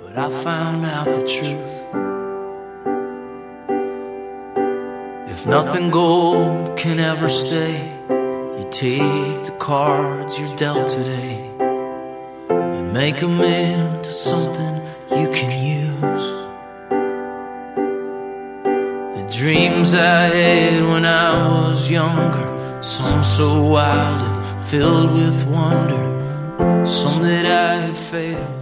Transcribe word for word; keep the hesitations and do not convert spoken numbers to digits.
but I found out the truth. If nothing gold can ever stay, you take the cards you're dealt today and make them into something you can use. The dreams I had when I was younger, some so wild and filled with wonder, some that I had failed